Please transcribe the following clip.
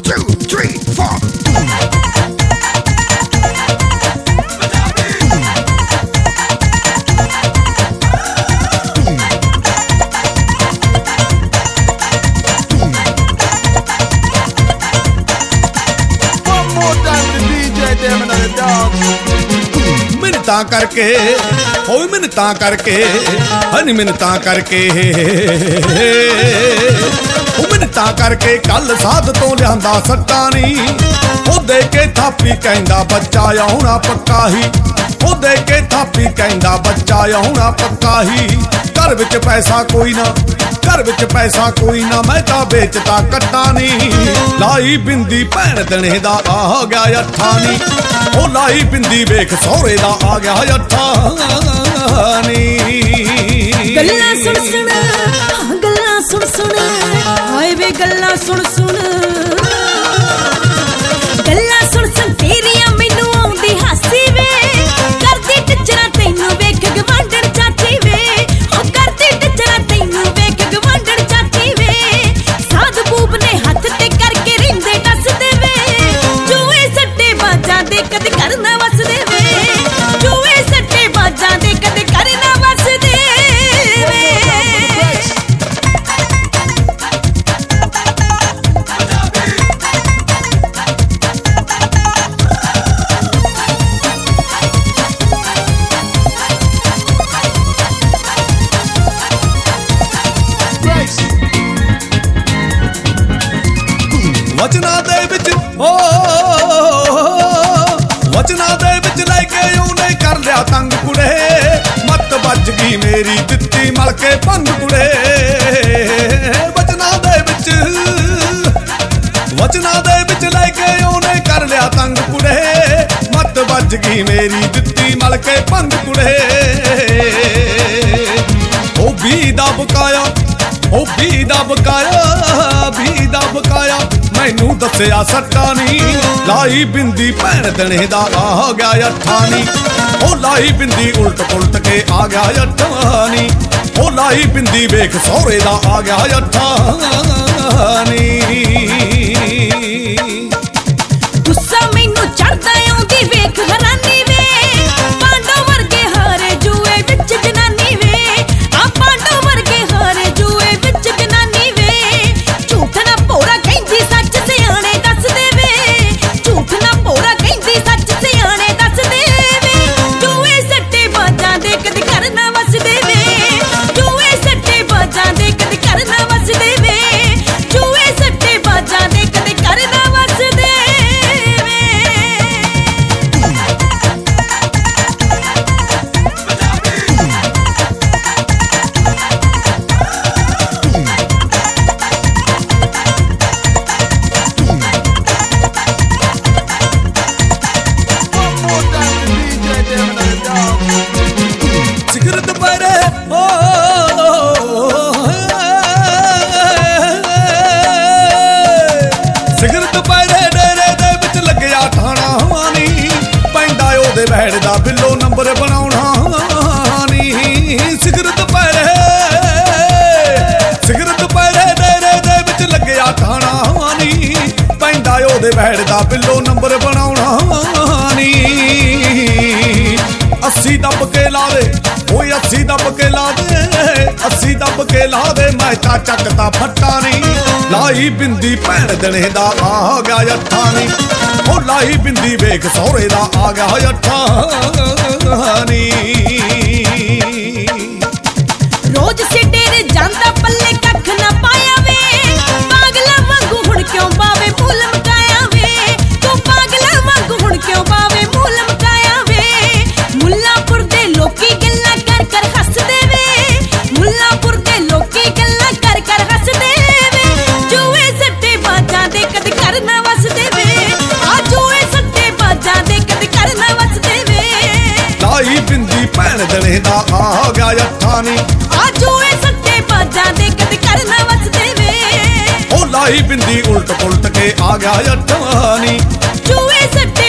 2, 3, 4. मिन्नतां करके होए मिन्नतां करके हनी मिन्नतां करके मिन्नतां करके कल साध तो लियांदा सट्टा नी ओ दे के थापी कहंदा बच्चा आउणा पक्का ही ओ दे के थापी कहंदा बच्चा आउणा पक्का ही घर विच पैसा कोई ना घर विच पैसा कोई ना मैं तां बेचता कट्टा नी लाई बिंदी भैन दणे दा आ गया अठा नी ओ लाई बिंदी वेख सौरे दा आ गया अठा नी गल्लां सुन सुन गल्लां सुन सुन हाय वे गल्लां सुन सुन गल्लां सुन सुन तेरियां मैनू आउंदी हासी वे करदी टिचरा तैनू वेख गवांढण चाची वे ओ करदी टिचरा तैनू वेख गवांढण चाची वे साध बूब ने हथ ते करके रिंदे दसदे वे जूए सट्टे बाजां दे कदे करना वसदे वे जूए सट्टे बाजां दे कदे करना वसदे वे वचना दे विच ओ वचना दे विच लैके उन्हें कर लिया तंग कुड़े मत बज गई मेरी दित्ती मल के भंग कुड़े वचना दे विच लैके उन्हें कर लिया तंग कुड़े मत बज गई मेरी दित्ती मल के भंग कुड़े ओ भी दा बकाया ओ भी दा बकाया मैनू दसिया सट्टा नी लाई बिंदी भैन दणे दा आ गया अठा नी ओ लाई बिंदी उल्ट पुलट के आ गया अठा नी ओ लाई बिंदी वेख सौरे दा आ गया अठा नी गुस्सा मैनू चढ़दा आउंदी वेख हरानी वे पांडव वर्गे हारे जुए विच जनानी वे आ पांडव वर्गे हारे जुए विच जनानी वे झूठ ना भोरा कहंदी सच सियाणे दस दे वे झूठ ना भोरा कहंदी सच सियाणे दस दे वे जुए सट्टे बाजां दे कदे घर ना वसदे वे जुए सट्टे बाजां दे कदे घर ना वसदे वे जुए सट्टे बाजां दे कदे घर ना वसदे वे सिगरत पैरे ओ सिगरत पैरे डेरे दे विच लगया ठाणा नी पैंदा ओदे वैड़ दा बिल्लो नंबर बनाउणा नी सिगरत पैरे डेरे दे विच लगया ठाणा नी पैंदा ओदे वैड़ दा बिल्लो नंबर बनाउणा नी 80 दब के ला दे ओए 80 दब के ला दे 80 दब के ला दे मैं ता चकता फट्टा नी लाई बिंदी भैन दणे दा आ गया अठा नी ओ लाई बिंदी वेख सौरे दा आ गया अठा नी रोज सिटेरे जांदा पल्ले कख ना पाया वे पागला वांगू हुण क्यों पावे मूल मकाया वे तू पागला वांगू हुण क्यों पावे मूल मकाया वे मुल्लापुर दे लोकी गल्ला कर कर हसदे वे मुल्लापुर दे लोकी गल्ला कर कर हसदे वे जुए सट्टे बाजां दे कदे घर ना वसदे वे आ जुए सट्टे बाजां दे कदे घर ना वसदे वे लाई बिंदी भैन दणे दा आ गया अठा नी आ जुए सट्टे बाजां दे कदे घर ना वसदे वे ओ लाई बिंदी उल्ट पुलट के आ गया अठा नी जुए सट्टे